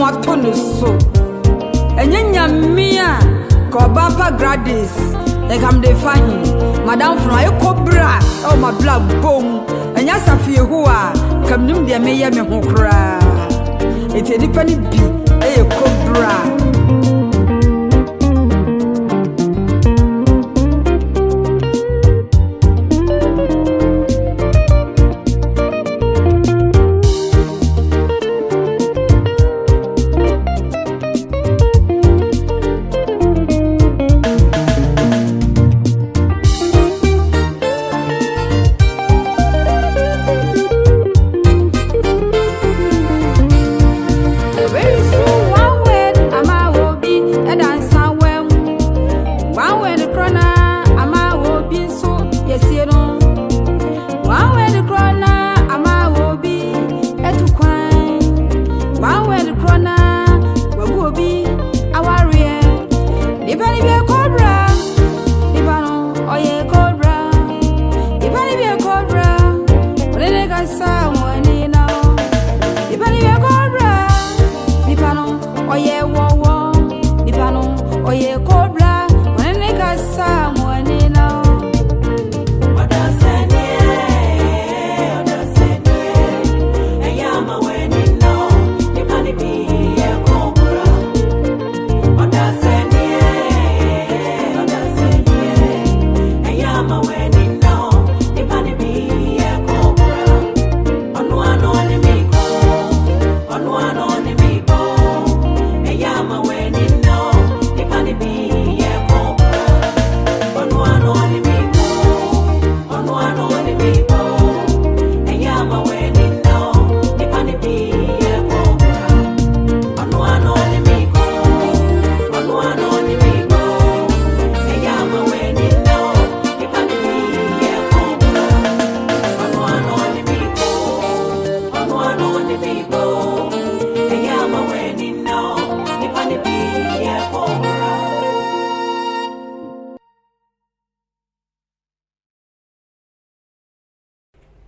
watonu so enyenya mia ko bapa gradis e kam de fahin madam from ay cobra o ma black bom enya safie ho a kam nim de meye me ho kra etedi pani bi e cobra people, and yeah, my wedding now, if I be, yeah,